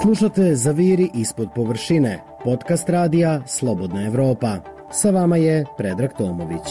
Slušate Zaviri ispod površine, podcast radija Slobodna Evropa. Sa vama je Predrag Tomović.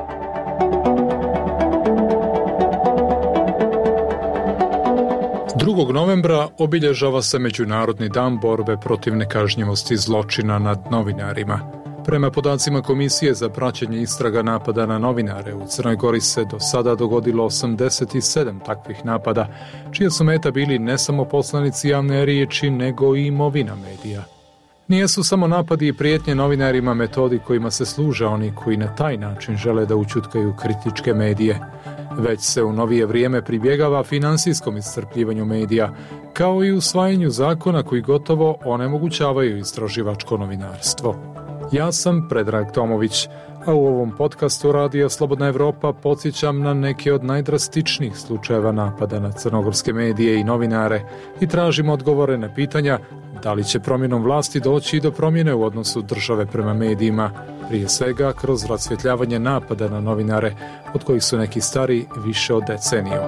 Drugog novembra obilježava se Međunarodni dan borbe protiv nekažnjivosti zločina nad novinarima. Prema podacima Komisije za praćenje istraga napada na novinare, u Crnoj Gori se do sada dogodilo 87 takvih napada, čija su meta bili ne samo poslanici javne riječi, nego i imovina medija. Nijesu samo napadi i prijetnje novinarima metodi kojima se služe oni koji na taj način žele da ućutkaju kritičke medije, već se u novije vrijeme pribjegava finansijskom iscrpljivanju medija, kao i usvajanju zakona koji gotovo onemogućavaju istraživačko novinarstvo. Ja sam Predrag Tomović, a u ovom podcastu Radija Slobodna Evropa podsjećam na neke od najdrastičnijih slučajeva napada na crnogorske medije i novinare i tražimo odgovore na pitanja da li će promjenom vlasti doći do promjene u odnosu države prema medijima, prije svega kroz rasvjetljavanje napada na novinare, od kojih su neki stari više od deceniju.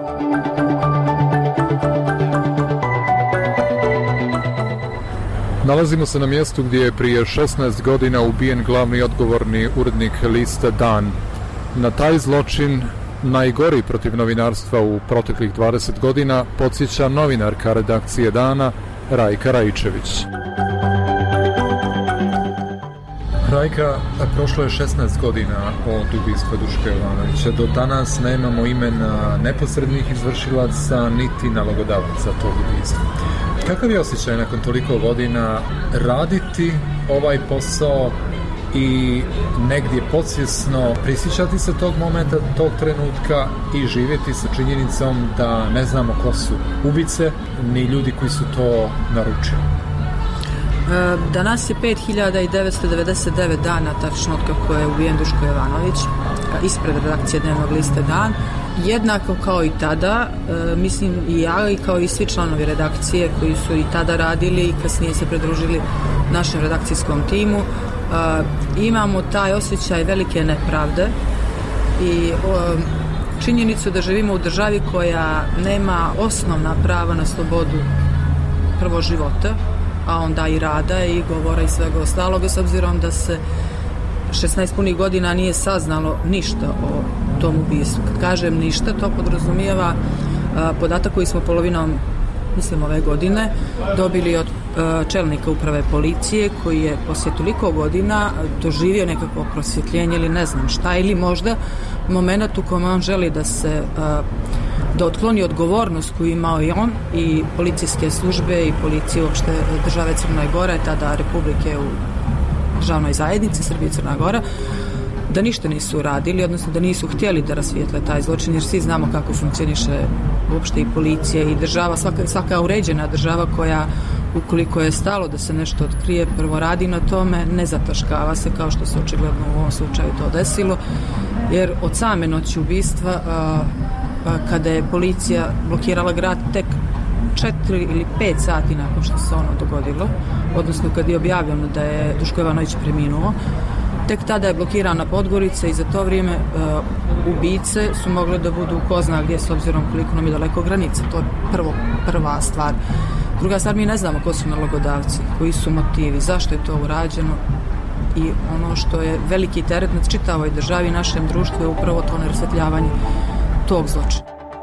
Nalazimo se na mjestu gdje je prije 16 godina ubijen glavni odgovorni urednik lista Dan. Na taj zločin, najgori protiv novinarstva u proteklih 20 godina, podsjeća novinarka redakcije Dana, Rajka Raičević. Rajka, prošlo je 16 godina od ubistva Duška Jovanovića. Do danas nemamo imena neposrednih izvršilaca niti nalogodavaca tog ubistva. Kakav je osjećaj nakon toliko godina raditi ovaj posao i negdje podsvjesno prisjećati se tog momenta, tog trenutka i živjeti sa činjenicom da ne znamo ko su ubice ni ljudi koji su to naručili? Danas je 5999 dana tačno od kako je ubijen Duško Jovanović ispred redakcije dnevnog lista Dan. Jednako kao i tada, mislim i ja i kao i svi članovi redakcije koji su i tada radili i kasnije se pridružili našem redakcijskom timu, imamo taj osjećaj velike nepravde i činjenicu da živimo u državi koja nema osnovna prava na slobodu prvo života, a onda i rada i govora i svega ostalog, s obzirom da se 16 punih godina nije saznalo ništa o tom ubistvu. Kad kažem ništa, to podrazumijeva podatak koji smo polovinom, mislim, ove godine dobili od čelnika uprave policije, koji je poslije toliko godina doživio nekakvo prosvjetljenje ili ne znam šta, ili možda moment u kojem on želi da otkloni odgovornost koju imao i on i policijske službe i policije uopšte države Crne Gore, tada Republike u državnoj zajednici Srbije i Crna Gora, da ništa nisu uradili, odnosno da nisu htjeli da rasvijetle taj zločin, jer svi znamo kako funkcioniše uopšte i policija i država, svaka uređena država koja, ukoliko je stalo da se nešto otkrije, prvo radi na tome, ne zataškava se, kao što se očigledno u ovom slučaju to desilo, jer od same noći ubistva, kada je policija blokirala grad tek 4 ili 5 sati nakon što se ono dogodilo, odnosno kad je objavljeno da je Duško Jovanović preminuo, tek tada je blokirana Podgorica i za to vrijeme ubice su mogle da budu ko zna gdje, s obzirom koliko nam je daleko granica. To je prva stvar. Druga stvar, mi ne znamo ko su nalogodavci, koji su motivi, zašto je to urađeno, i ono što je veliki teret nad čitavoj državi i našem društvu je upravo to nerasvetljavanje tog zločina.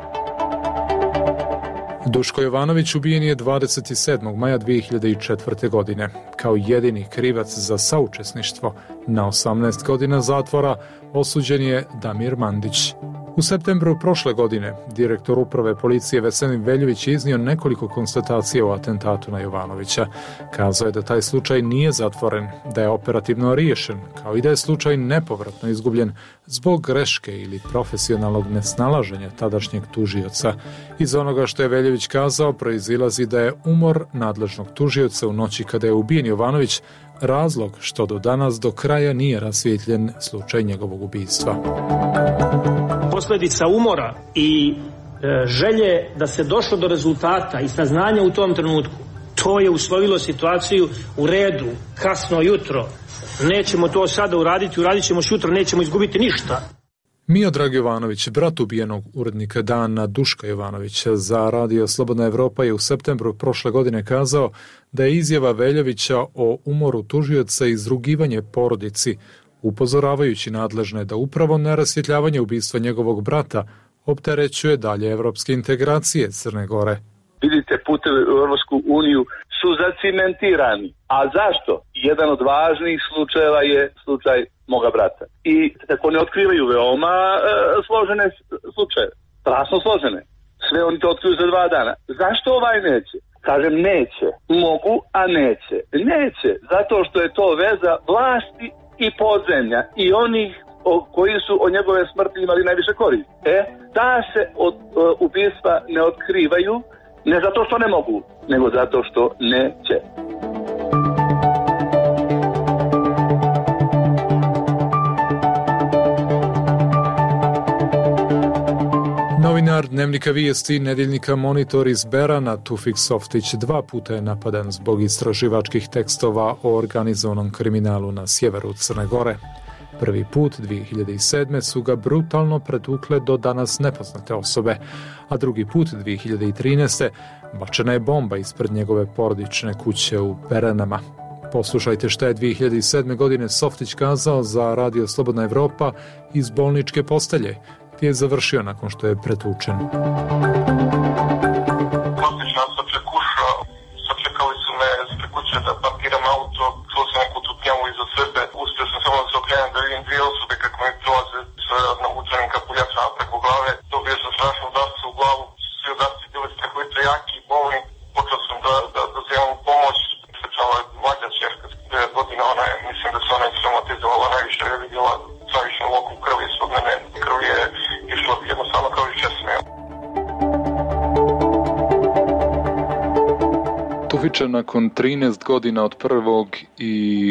Duško Jovanović ubijen je 27. maja 2004. godine. Kao jedini krivac za saučesništvo na 18 godina zatvora osuđen je Damir Mandić. U septembru prošle godine direktor uprave policije Veselin Veljović je iznio nekoliko konstatacija o atentatu na Jovanovića. Kazao je da taj slučaj nije zatvoren, da je operativno riješen, kao i da je slučaj nepovratno izgubljen zbog greške ili profesionalnog nesnalaženja tadašnjeg tužioca. Iz onoga što je Veljović kazao proizilazi da je umor nadležnog tužioca u noći kada je ubijen Jovanović razlog što do danas do kraja nije rasvijetljen slučaj njegovog ubistva. Posljedica umora i želje da se došlo do rezultata i saznanja u tom trenutku, to je uslovilo situaciju u redu, kasno jutro, nećemo to sada uraditi, uradit ćemo sutra, nećemo izgubiti ništa. Miodrag Jovanović, brat ubijenog urednika Dana Duška Jovanovića za Radio Slobodna Evropa, je u septembru prošle godine kazao da je izjava Veljovića o umoru tužioca izrugivanje porodici, upozoravajući nadležne da upravo nerasvjetljavanje ubistva njegovog brata opterećuje dalje evropske integracije Crne Gore. Vidite, putevi u Europsku uniju su zacimentirani. A zašto? Jedan od važnijih slučajeva je slučaj moga brata. I tako ne otkrivaju veoma složene slučaje. Strašno složene. Sve oni to otkriju za 2 dana. Zašto ovaj neće? Kažem neće. Mogu, a neće. Neće. Zato što je to veza vlasti i podzemlja. I onih koji su od njegove smrti imali najviše koristi. Da se od ubistva ne otkrivaju, ne zato što ne mogu, nego zato što neće. Novinar Dnevnika Vijesti, nedeljnika Monitor iz Berana, Tufik Softić 2 puta je napadan zbog istraživačkih tekstova o organizovanom kriminalu na sjeveru Crne Gore. Prvi put 2007. su ga brutalno pretukle do danas nepoznate osobe, a drugi put 2013. bačena je bomba ispred njegove porodične kuće u Beranama. Poslušajte šta je 2007. godine Softić kazao za Radio Slobodna Evropa iz bolničke postelje, gdje je završio nakon što je pretučen. Softić nas sačekuša, sačekali su me ispred kuće da parkiram auto, čuo sam neku tutnjavu iza sebe, uspio sam samo da se okrenem da vidim 2 osobe kako mi prolaze sa navučenim kapuljačama preko glave, dobio sam strašno udarce u glavu, svi udarci bili strahovito jaki i bolni, počeo sam da zivam pomoć, sečala je mlađa čerka, 9 godina, ona je, mislim da se ona traumatizovala najviše, je vidjela stravičnu loku krvi ispod mene, krv je išla jednostavno kao iz česme. Tufiče, nakon 13 godina od prvog i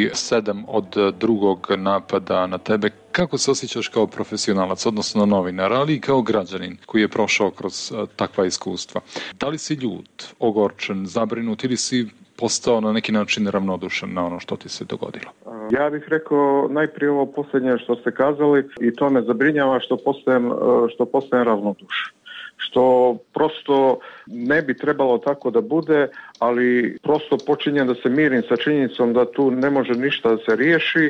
7 od drugog napada na tebe, kako se osjećaš kao profesionalac, odnosno novinar, ali i kao građanin koji je prošao kroz takva iskustva? Da li si ljut, ogorčen, zabrinut ili si postao na neki način ravnodušan na ono što ti se dogodilo? Ja bih rekao najprije ovo posljednje što ste kazali i to me zabrinjava što postajem ravnodušan. Što prosto ne bi trebalo tako da bude, ali prosto počinjem da se mirim sa činjenicom da tu ne može ništa da se riješi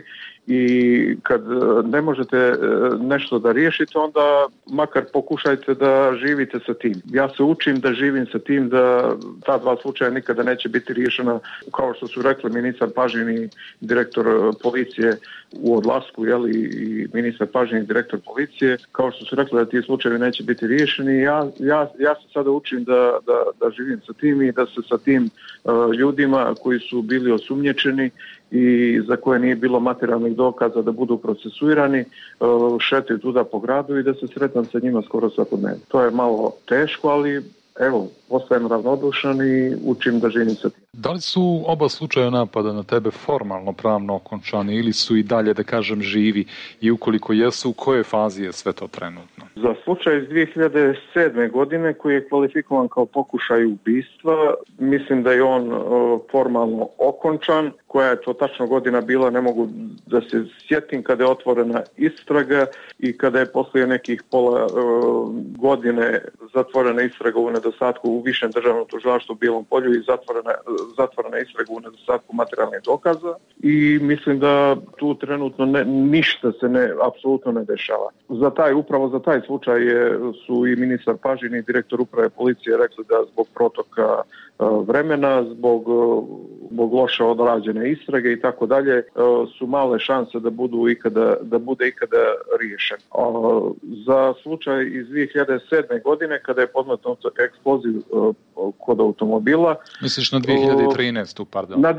i kad ne možete nešto da riješite, onda makar pokušajte da živite sa tim. Ja se učim da živim sa tim, da ta 2 slučaja nikada neće biti riješena, kao što su rekli ministar Pažin i direktor policije u odlasku, i ministar Pažin i direktor policije, kao što su rekli da ti slučajevi neće biti riješeni. Ja se sada učim da živim sa tim i da se sa tim ljudima koji su bili osumnjičeni i za koje nije bilo materijalnih dokaza da budu procesuirani, šetaju tuda po gradu i da se sretnem sa njima skoro svakodnevno. To je malo teško, ali evo, postajem ravnodušan i učim da živim sa tim. Da li su oba slučaja napada na tebe formalno pravno okončani ili su i dalje, da kažem, živi, i ukoliko jesu, u kojoj fazi je sve to trenutno? Za slučaj iz 2007. godine koji je kvalifikovan kao pokušaj ubistva, mislim da je on formalno okončan. Koja je to tačno godina bila, ne mogu da se sjetim, kada je otvorena istraga i kada je poslije nekih pola godine zatvorena istraga u nedostatku u Višem državnom tužilaštvu u Bijelom Polju i zatvorena istraga u nedostatku materijalnih dokaza i mislim da tu trenutno ništa se apsolutno ne dešava. Upravo za taj slučaj su i ministar Pažin i direktor uprave policije rekli da zbog protoka vremena, zbog loše odrađene istrage i tako dalje, su male šanse da bude ikada riješen. Za slučaj iz 2007. godine kada je podmetnut eksploziv kod automobila. Misliš na 2013. pardon? Na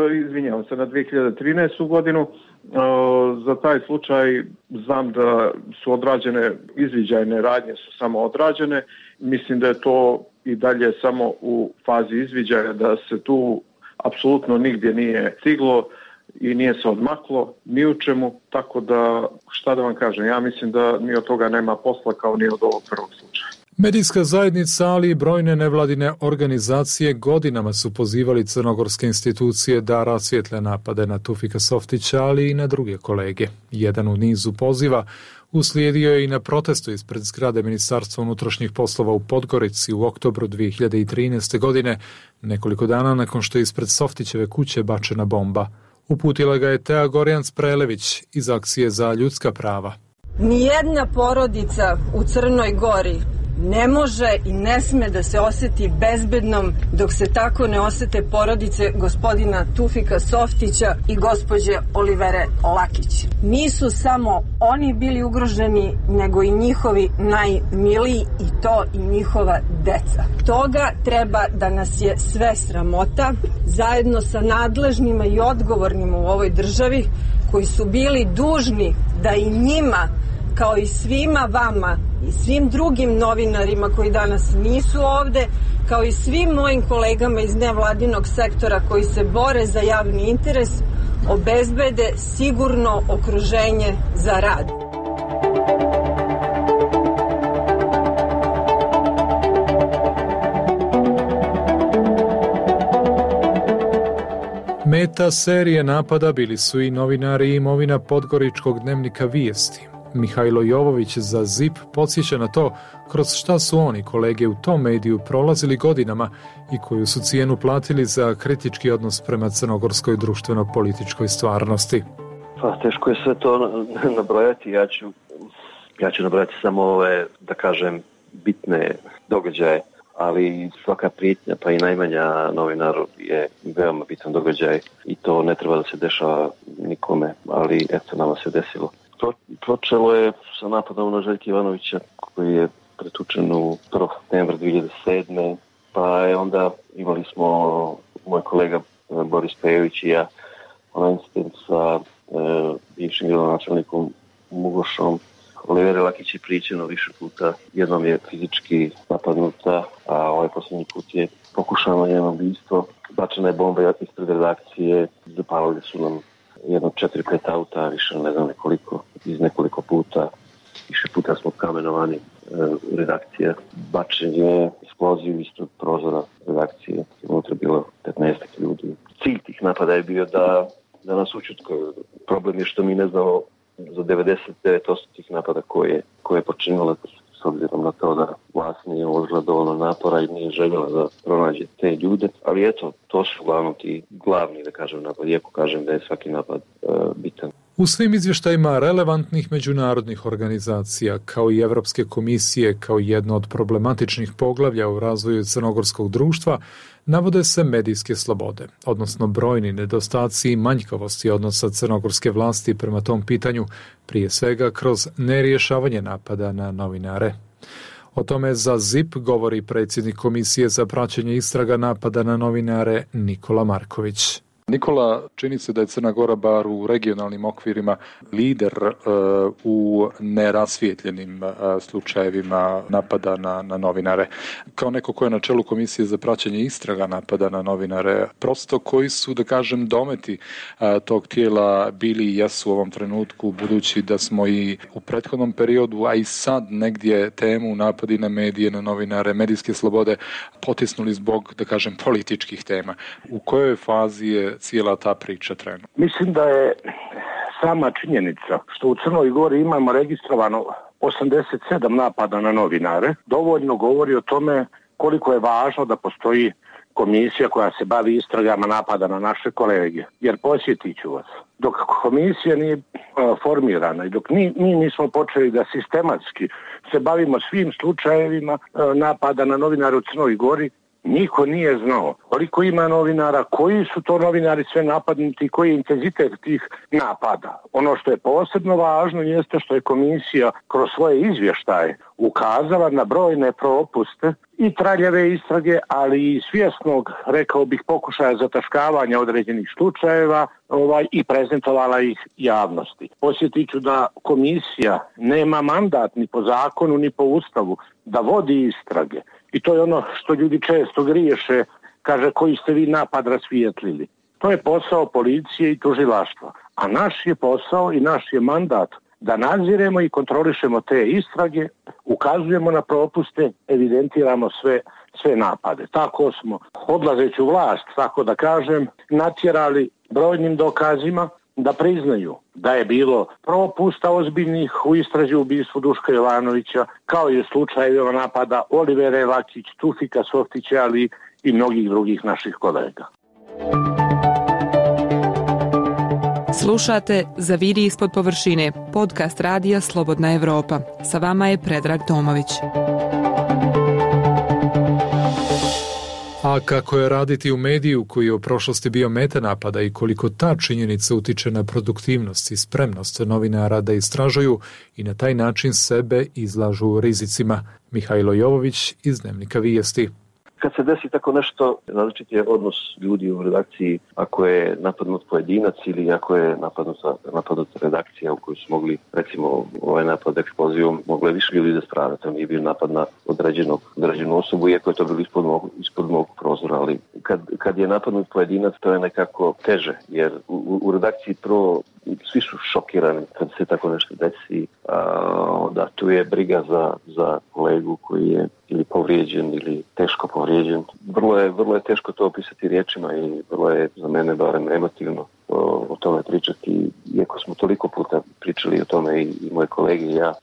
2013. godinu. Za taj slučaj znam da su odrađene izviđajne radnje, su samo odrađene. Mislim da je to i dalje samo u fazi izviđaja, da se tu apsolutno nigdje nije stiglo i nije se odmaklo ni u čemu, tako da šta da vam kažem, ja mislim da ni od toga nema posla kao ni od ovog prvog slučaja. Medijska zajednica, ali i brojne nevladine organizacije godinama su pozivali crnogorske institucije da rasvijetle napade na Tufika Softića, ali i na druge kolege. Jedan u nizu poziva Uslijedio je i na protestu ispred zgrade Ministarstva unutrašnjih poslova u Podgorici u oktobru 2013. godine, nekoliko dana nakon što je ispred Softićeve kuće bačena bomba. Uputila ga je Tea Gorjans-Prelević iz Akcije za ljudska prava. Nijedna porodica u Crnoj Gori ne može i ne sme da se osjeti bezbednom dok se tako ne osjete porodice gospodina Tufika Softića i gospođe Olivere Lakić. Nisu samo oni bili ugroženi, nego i njihovi najmiliji i to i njihova deca. Toga treba da nas je sve sramota, zajedno sa nadležnima i odgovornima u ovoj državi koji su bili dužni da i njima, kao i svima vama i svim drugim novinarima koji danas nisu ovde, kao i svim mojim kolegama iz nevladinog sektora koji se bore za javni interes, obezbede sigurno okruženje za rad. Meta serije napada bili su i novinari i imovina podgoričkog dnevnika Vijesti. Mihajlo Jovović za ZIP podsjeća na to kroz šta su oni, kolege u tom mediju, prolazili godinama i koju su cijenu platili za kritički odnos prema crnogorskoj društveno-političkoj stvarnosti. Pa teško je sve to nabrojati. Ja ću nabrojati samo ove, da kažem, bitne događaje, ali svaka prijetnja, pa i najmanja novinaru je veoma bitan događaj i to ne treba da se dešava nikome, ali eto, nama se desilo. Počelo je sa napadom na Željka Ivanovića koji je pretučen u 1. septembra 2007. Pa je onda imali smo moj kolega Boris Pejović i ja onaj incident sa bivšim gradonačelnikom Mugošom. Olivera Lakić je pričeno više puta. Jednom je fizički napadnuta, a ovaj posljednji put je pokušano njeno ubistvo. Bačena je bomba ispred redakcije, zapalili su nam jedno 4-5 auta, više ne znam iz nekoliko puta. Više puta smo kamenovani redakcije. Bačen je eksploziju ispred prozora redakcije. Unutra je bilo 15 ljudi. Cilj tih napada je bio da nas učutkaju. Problem je što mi ne znamo za 99% tih napada koje je počinila, s obzirom na to da vlast nije uložila dovoljno napora i nije željela da pronađe te ljude. Ali eto, to su uglavnom ti glavni, da kažem, napad. Iako kažem da je svaki napad bitan. U svim izvještajima relevantnih međunarodnih organizacija, kao i Evropske komisije, kao jedno od problematičnih poglavlja u razvoju crnogorskog društva, navode se medijske slobode, odnosno brojni nedostaci i manjkavosti odnosa crnogorske vlasti prema tom pitanju, prije svega kroz nerješavanje napada na novinare. O tome za ZIP govori predsjednik Komisije za praćenje istraga napada na novinare Nikola Marković. Nikola, čini se da je Crna Gora bar u regionalnim okvirima lider u nerasvijetljenim slučajevima napada na novinare. Kao neko ko je na čelu Komisije za praćenje istraga napada na novinare, prosto koji su, da kažem, dometi tog tijela bili i jesu u ovom trenutku, budući da smo i u prethodnom periodu, a i sad negdje temu napadi na medije, na novinare, medijske slobode potisnuli zbog, da kažem, političkih tema. U kojoj fazi je cijela ta priča trenutno? Mislim da je sama činjenica što u Crnoj Gori imamo registrovano 87 napada na novinare dovoljno govori o tome koliko je važno da postoji komisija koja se bavi istragama napada na naše kolege. Jer podsjetit ću vas, dok komisija nije formirana i dok mi nismo počeli da sistematski se bavimo svim slučajevima napada na novinare u Crnoj Gori, niko nije znao koliko ima novinara, koji su to novinari sve napadnuti, koji je intenzitet tih napada. Ono što je posebno važno jeste što je komisija kroz svoje izvještaje ukazala na brojne propuste i traljave istrage, ali i svjesnog, rekao bih, pokušaja zataškavanja određenih slučajeva i prezentovala ih javnosti. Podsjetit ću da komisija nema mandat ni po zakonu ni po ustavu da vodi istrage. I to je ono što ljudi često griješe, kaže koji ste vi napad rasvijetlili. To je posao policije i tužilaštva. A naš je posao i naš je mandat da nadziremo i kontrolišemo te istrage, ukazujemo na propuste, evidentiramo sve napade. Tako smo, odlazeći u vlast, tako da kažem, natjerali brojnim dokazima da priznaju da je bilo propusta ozbiljnih u istrazi u ubistvu Duška Jovanovića, kao i u slučajevima napada Olivere Lakić, Tufika Softića, ali i mnogih drugih naših kolega. Slušate Zaviri ispod površine, podcast radija Slobodna Evropa. Sa vama je Predrag Tomović. A kako je raditi u mediju koji je u prošlosti bio meta napada i koliko ta činjenica utiče na produktivnost i spremnost novinara da istražuju i na taj način sebe izlažu rizicima. Mihajlo Jovović iz Dnevnika Vijesti. Kad se desi tako nešto, različit je odnos ljudi u redakciji ako je napadnut pojedinac ili ako je napadnuta redakcija u kojoj su mogli, recimo ovaj napad eksplozijom, mogli više ljudi da strada. To nije bio napad na određenu osobu, iako je to bilo ispod mog prozora, ali kad je napadnut pojedinac, to je nekako teže, jer u redakciji prvo svi su šokirani kad se tako nešto desi, da tu je briga za kolegu koji je ili povrijeđen ili teško povrijeđen. Vrlo je teško to opisati riječima i vrlo je za mene barem emotivno o tome pričati, iako smo toliko puta pričali o tome i moje kolege i ja.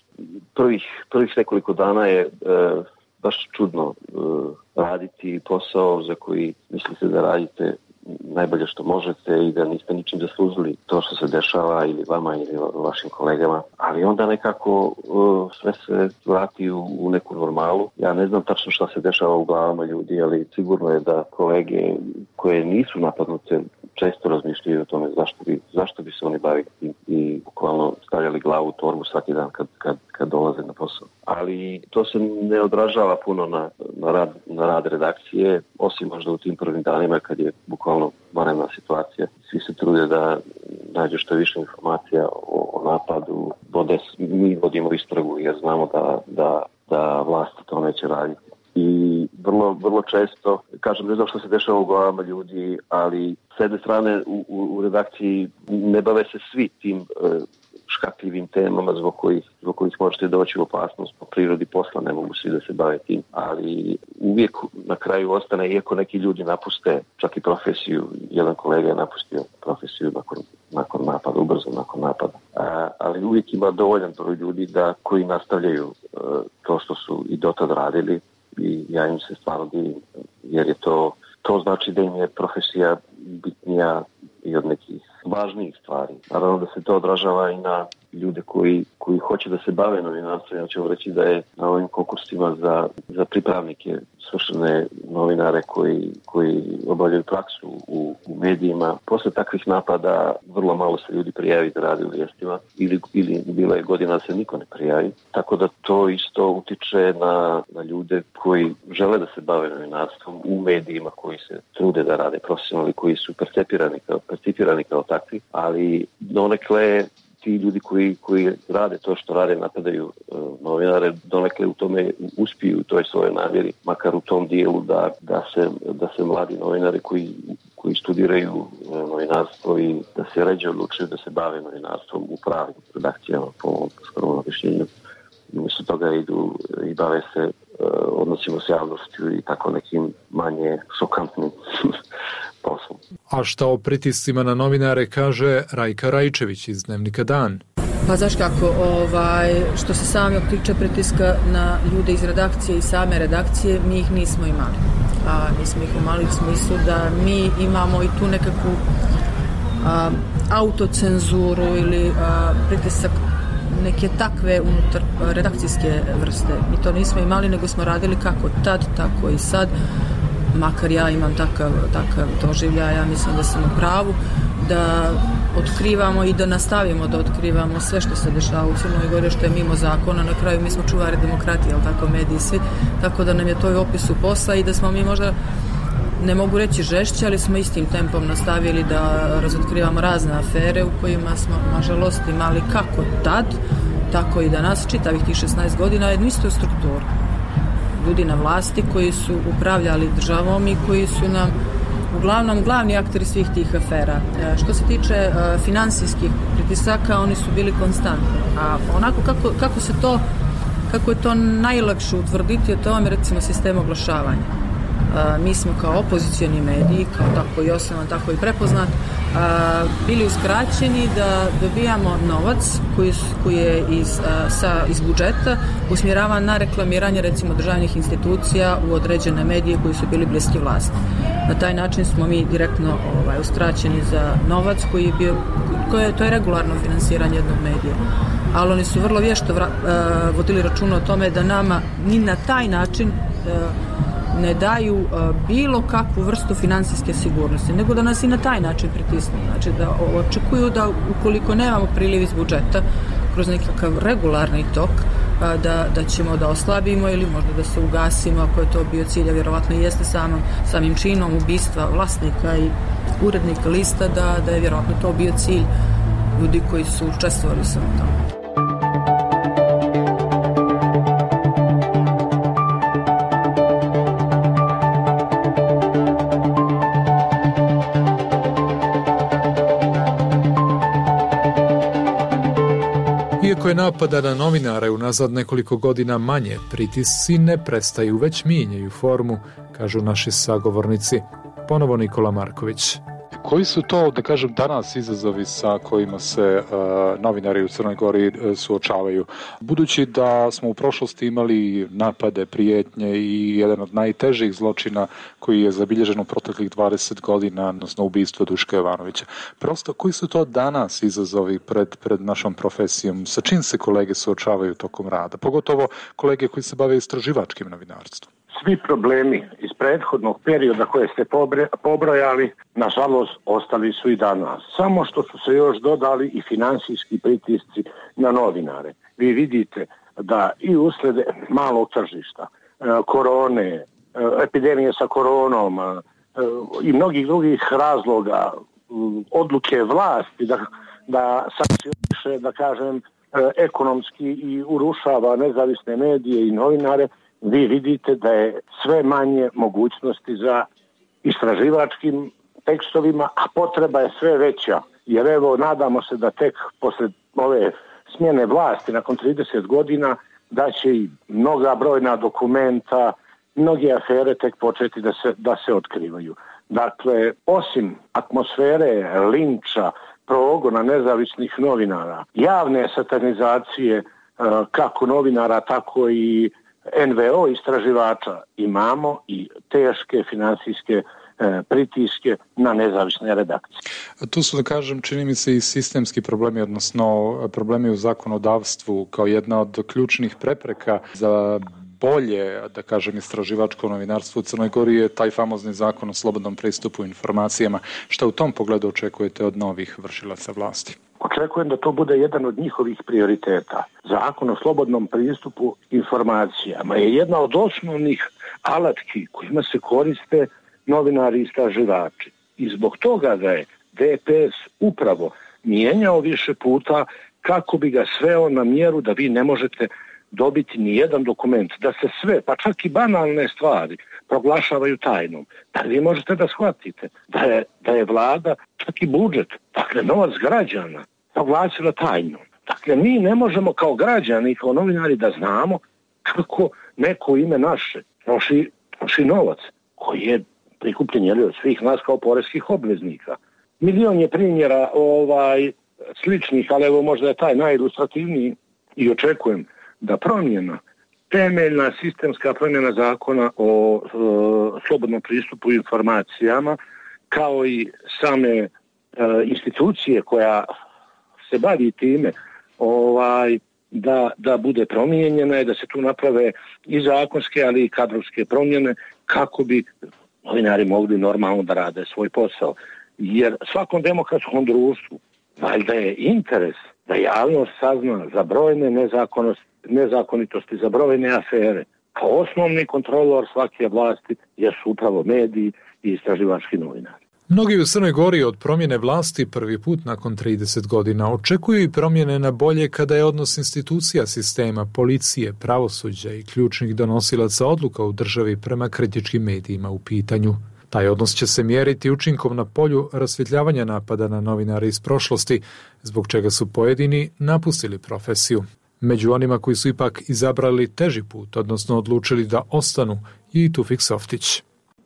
Prvih nekoliko dana je baš čudno raditi posao za koji mislite da radite najbolje što možete i da niste ničim zaslužili to što se dešava ili vama ili vašim kolegama, ali onda nekako sve se vrati u neku normalu. Ja ne znam tačno šta se dešava u glavama ljudi, ali sigurno je da kolege koje nisu napadnute često razmišljaju o tome zašto bi se oni bavili i bukvalno stavljali glavu u torbu svaki dan kad dolaze na posao. Ali to se ne odražava puno na rad redakcije, osim možda u tim prvim danima kad je bukvalno vanredna situacija. Svi se trude da nađu što više informacija o napadu. Mi vodimo istragu jer znamo da vlast to neće raditi. I vrlo često, kažem, ne znam što se dešava u glavama ljudi, ali s jedne strane u redakciji ne bave se svi tim škakljivim temama zbog kojih možete doći u opasnost po prirodi posla, ne mogu svi da se bave tim, ali uvijek na kraju ostane, iako neki ljudi napuste čak i profesiju, jedan kolega je napustio profesiju nakon napada, ubrzo nakon napada, ali uvijek ima dovoljan broj ljudi koji nastavljaju to što su i dotad radili i ja im se stvarno divim, jer je to znači da im je profesija bitnija i od nekih važnijih stvari. Naravno da se to odražava i na ljude koji hoće da se bave novinarstvom. Ja ću reći da je na ovim konkursima za pripravnike svršene novinare koji obavljaju praksu u medijima. Posle takvih napada vrlo malo se ljudi prijavi da radi u vijestima ili bila je godina da se niko ne prijavi. Tako da to isto utiče na ljude koji žele da se bave novinarstvom u medijima, koji se trude da rade profesionalno, koji su percipirani kao takvi, ali donekle ti ljudi koji rade to što rade, napadaju novinare, donekle u tome uspiju u toj svojoj namjeri, makar u tom dijelu da se mladi novinari koji studiraju novinarstvo i da se ređe odlučuju da se bave novinarstvom u pravim redakcijama, po ovom skromnom objašnjenju. Umjesto toga idu i bave se odnosima s javnošću i tako nekim manje šokantnim poslom. A šta o pritiscima na novinare kaže Rajka Rajčević iz Dnevnika Dan? Pa znaš kako, što se sami tiče pritiska na ljude iz redakcije i same redakcije, mi ih nismo imali. Nismo ih imali u smislu da mi imamo i tu nekakvu autocenzuru ili pritisak neke takve unutar redakcijske vrste. Mi to nismo imali, nego smo radili kako tad, tako i sad. Makar ja imam takav doživljaj, ja mislim da sam u pravu, da otkrivamo i da nastavimo da otkrivamo sve što se dešava u Crnoj Gori, što je mimo zakona. Na kraju mi smo čuvari demokratije, ali tako mediji svi, tako da nam je to i opisu posla i da smo mi možda, ne mogu reći žešće, ali smo istim tempom nastavili da razotkrivamo razne afere u kojima smo, nažalost, imali kako tad, tako i danas, čitavih tih 16 godina, jednu istu strukturu. Ljudi na vlasti koji su upravljali državom i koji su nam uglavnom glavni akteri svih tih afera. Što se tiče finansijskih pritisaka, oni su bili konstantni. A onako kako je to najlakše utvrditi, to vam je recimo sistem oglašavanja. Mi smo kao opozicioni mediji, kao tako i osnovan, tako i prepoznat, bili uskraćeni da dobijamo novac koji je iz budžeta usmjeravan na reklamiranje recimo državnih institucija u određene medije koji su bili bliski vlasti. Na taj način smo mi direktno uskraćeni za novac koji je bio, to je regularno finansiranje jednog medija. Ali oni su vrlo vješto vodili računa o tome da nama ni na taj način ne daju bilo kakvu vrstu financijske sigurnosti, nego da nas i na taj način pritisnu. Znači da očekuju da ukoliko nemamo priliv iz budžeta kroz nekakav regularni tok, da ćemo da oslabimo ili možda da se ugasimo, ako je to bio cilj, a vjerovatno i jeste samim činom ubistva vlasnika i urednika lista, da je vjerovatno to bio cilj ljudi koji su učestvovali sa tome. Iako je napada na novinare unazad nekoliko godina manje, pritisci ne prestaju, već mijenjaju formu, kažu naši sagovornici. Ponovo Nikola Marković. Koji su to, da kažem, danas izazovi sa kojima se novinari u Crnoj Gori suočavaju? Budući da smo u prošlosti imali napade, prijetnje i jedan od najtežih zločina koji je zabilježen u proteklih 20 godina, odnosno ubistvo Duška Jovanovića. Prosto, koji su to danas izazovi pred našom profesijom? Sa čim se kolege suočavaju tokom rada? Pogotovo kolege koji se bave istraživačkim novinarstvom. Svi problemi iz prethodnog perioda koje ste pobrojali, nažalost, ostali su i danas. Samo što su se još dodali i finansijski pritisci na novinare. Vi vidite da i usled malog tržišta, korone, epidemije sa koronom i mnogih drugih razloga, odluke vlasti da sankcioniše, da kažem, ekonomski i urušava nezavisne medije i novinare, vi vidite da je sve manje mogućnosti za istraživačkim tekstovima, a potreba je sve veća. Jer evo, nadamo se da tek posle ove smjene vlasti nakon 30 godina da će i mnoga brojna dokumenta, mnoge afere tek početi da se otkrivaju. Dakle, osim atmosfere linča, progona nezavisnih novinara, javne satanizacije kako novinara, tako i NVO istraživača, imamo i teške financijske pritiske na nezavisne redakcije. Tu su, da kažem, čini mi se i sistemski problemi, odnosno problemi u zakonodavstvu kao jedna od ključnih prepreka za bolje, da kažem, istraživačko novinarstvo u Crnoj Gori je taj famozni zakon o slobodnom pristupu informacijama. Šta u tom pogledu očekujete od novih vršilaca vlasti? Očekujem da to bude jedan od njihovih prioriteta. Zakon o slobodnom pristupu informacijama je jedna od osnovnih alatki kojima se koriste novinari i istraživači. I zbog toga da je DPS upravo mijenjao više puta kako bi ga sveo na mjeru da vi ne možete dobiti ni jedan dokument, da se sve, pa čak i banalne stvari, proglašavaju tajnom. Da vi možete da shvatite da je vlada, čak i budžet, dakle novac građana, proglasila tajnom. Dakle, mi ne možemo kao građani i kao novinari da znamo kako neko ime naše troši novac koji je prikupljen od svih nas kao poreskih obveznika. Milion je primjera sličnih, ali evo možda je taj najilustrativniji i očekujem da temeljna sistemska promjena zakona o slobodnom pristupu informacijama, kao i same institucije koja se bavi time, da bude promijenjena i da se tu naprave i zakonske, ali i kadrovske promjene kako bi novinari mogli normalno da rade svoj posao. Jer svakom demokratskom društvu valjda je interes da javnost sazna za brojne nezakonitosti, za brojne afere. Kao osnovni kontrolor svake vlasti jesu upravo mediji i istraživački novinari. Mnogi u Crnoj Gori od promjene vlasti prvi put nakon 30 godina očekuju i promjene na bolje kada je odnos institucija sistema, policije, pravosuđa i ključnih donosilaca odluka u državi prema kritičkim medijima u pitanju. Taj odnos će se mjeriti učinkom na polju rasvjetljavanja napada na novinare iz prošlosti, zbog čega su pojedini napustili profesiju. Među onima koji su ipak izabrali teži put, odnosno odlučili da ostanu, je i Tufik Softić.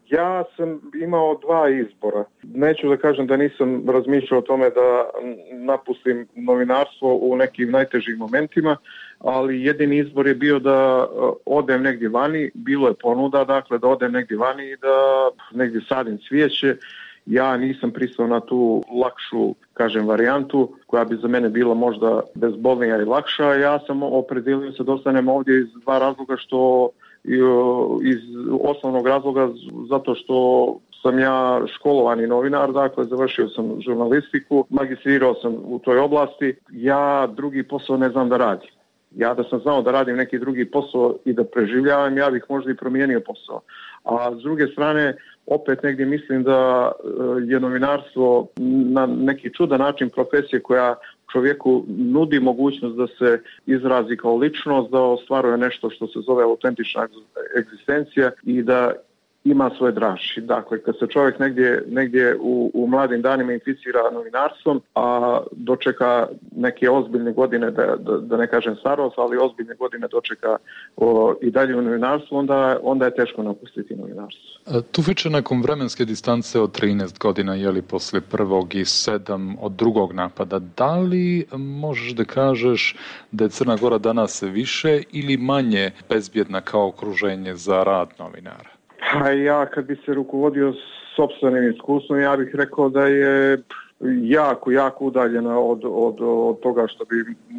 Ja sam imao dva izbora. Neću da kažem da nisam razmišljao o tome da napustim novinarstvo u nekim najtežim momentima, ali jedini izbor je bio da odem negdje vani, bilo je ponuda, dakle da odem negdje vani i da negdje sadim cvijeće. Ja nisam pristao na tu lakšu, kažem, varijantu koja bi za mene bila možda bezbolnija i lakša. Ja sam opredelio se da ostanem ovdje iz dva razloga, što iz osnovnog razloga zato što sam ja školovani novinar, dakle završio sam žurnalistiku, magistrirao sam u toj oblasti. Ja drugi posao ne znam da radim. Ja da sam znao da radim neki drugi posao i da preživljavam, ja bih možda i promijenio posao. A s druge strane, opet negdje mislim da je novinarstvo na neki čudan način profesija koja čovjeku nudi mogućnost da se izrazi kao ličnost, da ostvaruje nešto što se zove autentična egzistencija i da ima svoje draži. Dakle, kad se čovjek negdje u mladim danima inficira novinarstvom, a dočeka neke ozbiljne godine, da ne kažem starost, ali ozbiljne godine dočeka i dalje u novinarstvu, onda je teško napustiti novinarstvo. Tufiče, nakon vremenske distance od 13 godina, jeli poslije prvog i 7 od drugog napada, da li možeš da kažeš da je Crna Gora danas više ili manje bezbjedna kao okruženje za rad novinara? A ja kad bi se rukovodio sopstvenim iskustvom, ja bih rekao da je jako udaljena od toga što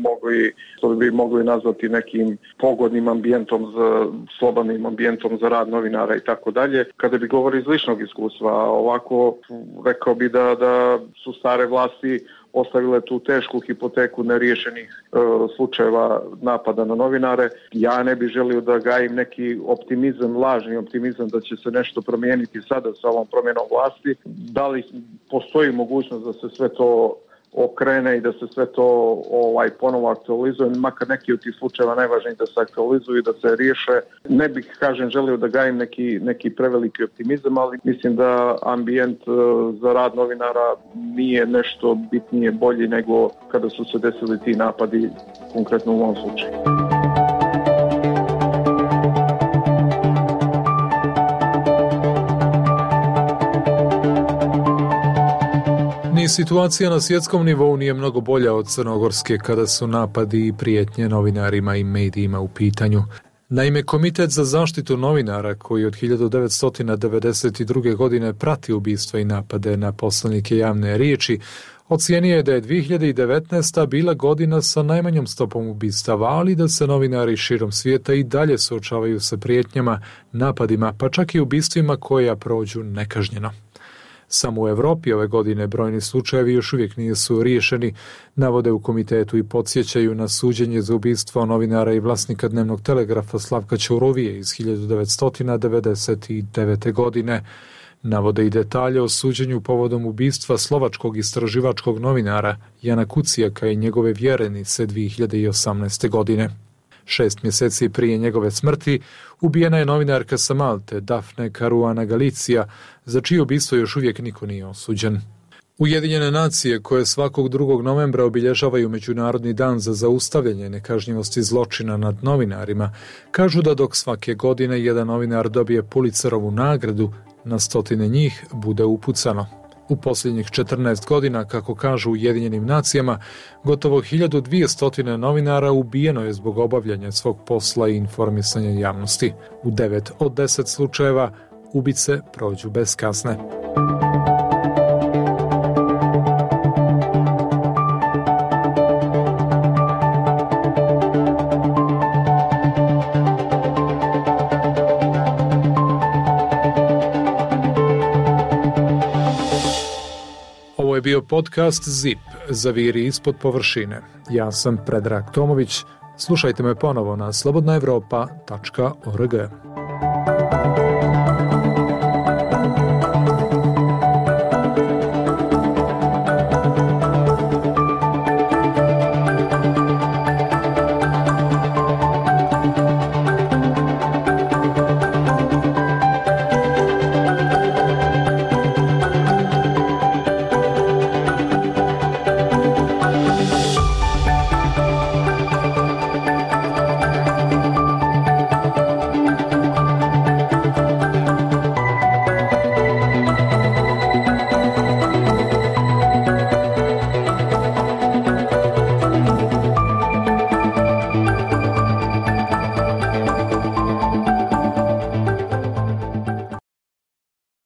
bi mogli nazvati nekim pogodnim ambijentom, slobodnim ambijentom za rad novinara i tako dalje. Kada bi govorio iz ličnog iskustva, ovako rekao bi da su stare vlasti ostavile tu tešku hipoteku neriješenih slučajeva napada na novinare. Ja ne bih želio da gajim neki optimizam, lažni optimizam da će se nešto promijeniti sada sa ovom promjenom vlasti. Da li postoji mogućnost da se sve to okrene i da se sve to ponovo aktualizuje, makar neki od tih slučajeva najvažniji da se aktualizuju i da se riješe. Ne bih, želio da gajim neki preveliki optimizam, ali mislim da ambijent za rad novinara nije nešto bitnije bolji nego kada su se desili ti napadi, konkretno u ovom slučaju. Ni situacija na svjetskom nivou nije mnogo bolja od crnogorske kada su napadi i prijetnje novinarima i medijima u pitanju. Naime, Komitet za zaštitu novinara, koji od 1992. godine prati ubistva i napade na poslanike javne riječi, ocijenio je da je 2019. bila godina sa najmanjom stopom ubistava, ali da se novinari širom svijeta i dalje suočavaju sa prijetnjama, napadima, pa čak i ubistvima koja prođu nekažnjeno. Samo u Europi ove godine brojni slučajevi još uvijek nisu riješeni, navode u komitetu i podsjećaju na suđenje za ubistvo novinara i vlasnika dnevnog telegrafa Slavka Ćurovije iz 1999. godine. Navode i detalje o suđenju povodom ubistva slovačkog istraživačkog novinara Jana Kucijaka i njegove vjerenice 2018. godine. 6 mjeseci prije njegove smrti ubijena je novinarka sa Malte, Daphne Caruana Galizia, za čije ubistvo još uvijek niko nije osuđen. Ujedinjene nacije, koje svakog 2. novembra obilježavaju Međunarodni dan za zaustavljanje nekažnjivosti zločina nad novinarima, kažu da dok svake godine jedan novinar dobije Pulitzerovu nagradu, na stotine njih bude upucano. U posljednjih 14 godina, kako kažu Ujedinjenim nacijama, gotovo 1200 novinara ubijeno je zbog obavljanja svog posla i informisanja javnosti. U 9 od 10 slučajeva ubice prođu bez kazne. Ovo je bio podcast ZIP, Zaviri ispod površine. Ja sam Predrag Tomović. Slušajte me ponovo na slobodnaevropa.org.